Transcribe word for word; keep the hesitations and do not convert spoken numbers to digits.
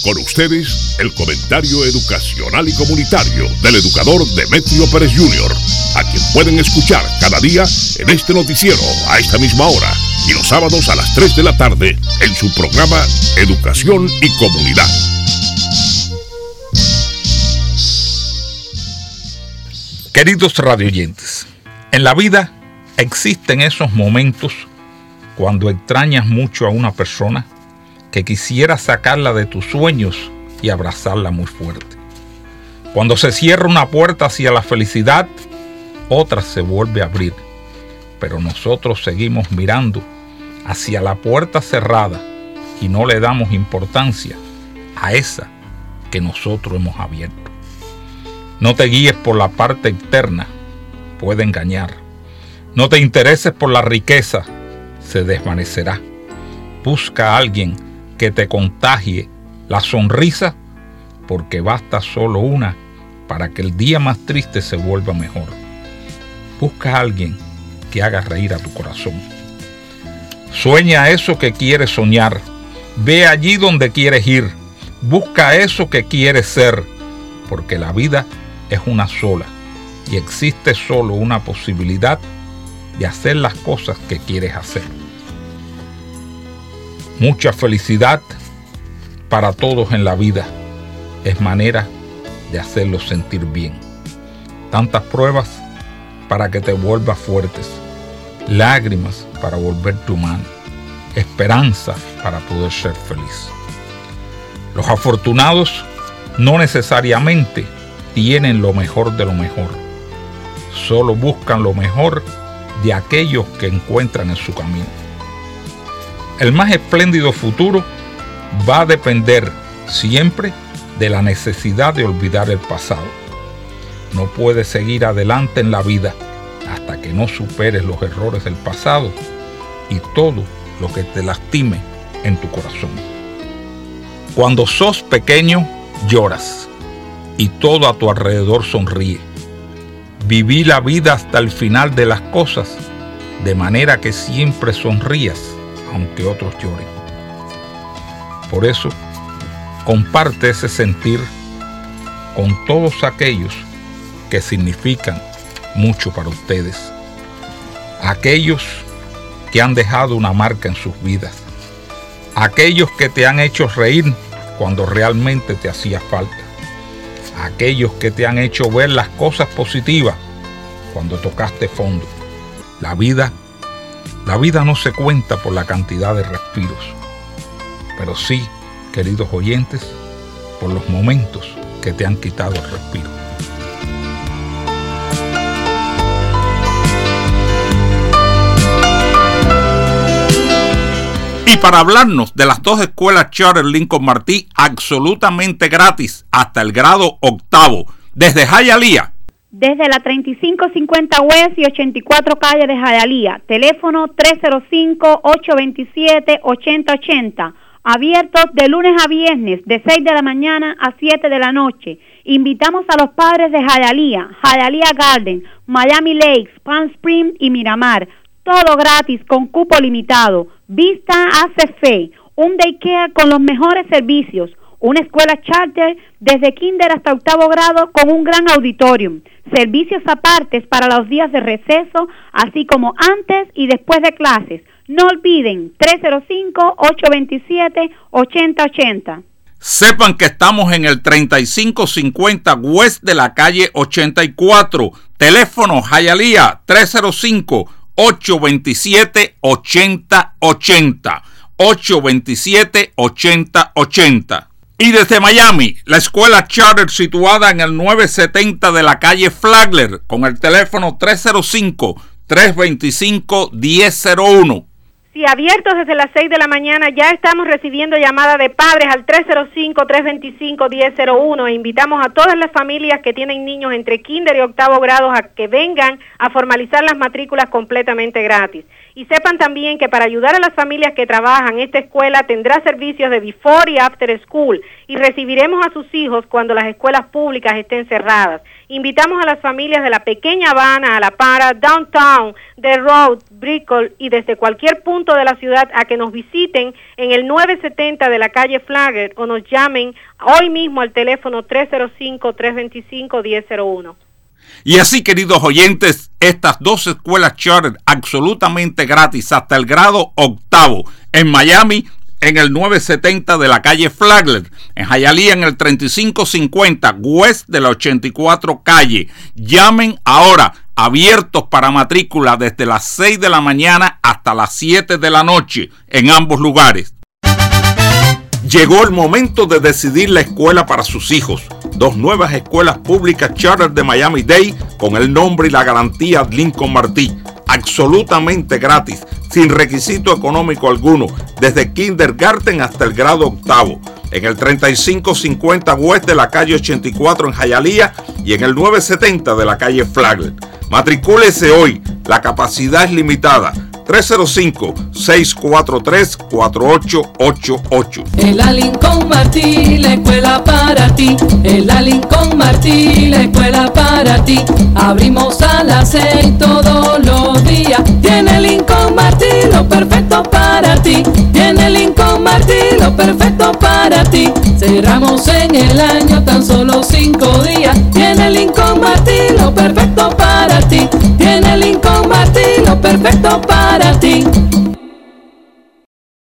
Con ustedes, el comentario educacional y comunitario del educador Demetrio Pérez junior, a quien pueden escuchar cada día en este noticiero a esta misma hora y los sábados a las tres de la tarde en su programa Educación y Comunidad. Queridos radioyentes, en la vida existen esos momentos cuando extrañas mucho a una persona que quisiera sacarla de tus sueños y abrazarla muy fuerte. Cuando se cierra una puerta hacia la felicidad, otra se vuelve a abrir, pero nosotros seguimos mirando hacia la puerta cerrada y no le damos importancia a esa que nosotros hemos abierto. No te guíes por la parte externa, puede engañar. No te intereses por la riqueza, se desvanecerá. Busca a alguien que te contagie la sonrisa, porque basta solo una para que el día más triste se vuelva mejor. Busca a alguien que haga reír a tu corazón. Sueña eso que quieres soñar. Ve allí donde quieres ir. Busca eso que quieres ser, porque la vida es una sola y existe solo una posibilidad de hacer las cosas que quieres hacer. Mucha felicidad para todos en la vida es manera de hacerlos sentir bien. Tantas pruebas para que te vuelvas fuertes, lágrimas para volverte humano, esperanza para poder ser feliz. Los afortunados no necesariamente tienen lo mejor de lo mejor, solo buscan lo mejor de aquellos que encuentran en su camino. El más espléndido futuro va a depender siempre de la necesidad de olvidar el pasado. No puedes seguir adelante en la vida hasta que no superes los errores del pasado y todo lo que te lastime en tu corazón. Cuando sos pequeño, lloras y todo a tu alrededor sonríe. Viví la vida hasta el final de las cosas, de manera que siempre sonrías, aunque otros lloren. Por eso, comparte ese sentir con todos aquellos que significan mucho para ustedes. Aquellos que han dejado una marca en sus vidas. Aquellos que te han hecho reír cuando realmente te hacía falta. Aquellos que te han hecho ver las cosas positivas cuando tocaste fondo. La vida, la vida no se cuenta por la cantidad de respiros, pero sí, queridos oyentes, por los momentos que te han quitado el respiro. Y para hablarnos de las dos escuelas Charter Lincoln Martí absolutamente gratis hasta el grado octavo, desde Hialeah. Desde la treinta y cinco cincuenta West y ochenta y cuatro calle de Hialeah. Teléfono tres cero cinco, ocho dos siete, ocho cero ocho cero. Abiertos de lunes a viernes, de seis de la mañana a siete de la noche. Invitamos a los padres de Hialeah, Hialeah Garden, Miami Lakes, Palm Springs y Miramar. Todo gratis con cupo limitado. Vista hace fe. Un daycare con los mejores servicios. Una escuela charter desde kinder hasta octavo grado con un gran auditorium. Servicios apartes para los días de receso, así como antes y después de clases. No olviden, tres cero cinco, ocho dos siete, ocho cero ocho cero. Sepan que estamos en el treinta y cinco cincuenta West de la calle ochenta y cuatro. Teléfono Hialeah tres cero cinco, ocho dos siete, ocho cero ocho cero. ocho dos siete, ocho cero ocho cero. Y desde Miami, la escuela charter situada en el nueve setenta de la calle Flagler, con el teléfono tres cero cinco, tres dos cinco, uno cero cero uno. Sí, abiertos desde las seis de la mañana, ya estamos recibiendo llamadas de padres al tres cero cinco, tres dos cinco, uno cero cero uno e invitamos a todas las familias que tienen niños entre kinder y octavo grado a que vengan a formalizar las matrículas completamente gratis. Y sepan también que para ayudar a las familias que trabajan, esta escuela tendrá servicios de before y after school y recibiremos a sus hijos cuando las escuelas públicas estén cerradas. Invitamos a las familias de la Pequeña Habana, a La Para, Downtown, The Road, Brickell y desde cualquier punto de la ciudad a que nos visiten en el nueve setenta de la calle Flagler o nos llamen hoy mismo al teléfono tres cero cinco, tres dos cinco, uno cero cero uno. Y así, queridos oyentes, estas dos escuelas charter absolutamente gratis hasta el grado octavo en Miami, en el nueve setenta de la calle Flagler, en Hialeah en el treinta y cinco cincuenta West de la ochenta y cuatro calle. Llamen ahora, abiertos para matrícula desde las seis de la mañana hasta las siete de la noche en ambos lugares. Llegó el momento de decidir la escuela para sus hijos. Dos nuevas escuelas públicas charter de Miami-Dade con el nombre y la garantía Lincoln Martí. Absolutamente gratis, sin requisito económico alguno, desde kindergarten hasta el grado octavo. En el treinta y cinco cincuenta West de la calle ochenta y cuatro en Hialeah y en el nueve setenta de la calle Flagler. Matricúlese hoy, la capacidad es limitada. tres cero cinco, seis cuatro tres, cuatro ocho ocho ocho. En la Lincoln Martí, la escuela para ti. En la Lincoln Martí, la escuela para ti. Abrimos a las seis todos los días. Tiene Lincoln Martí lo perfecto para ti. Tiene Lincoln Martí lo perfecto para ti. Cerramos en el año tan solo cinco días. Tiene Lincoln Martí lo perfecto para ti. Tiene Lincoln Martí lo perfecto para ti.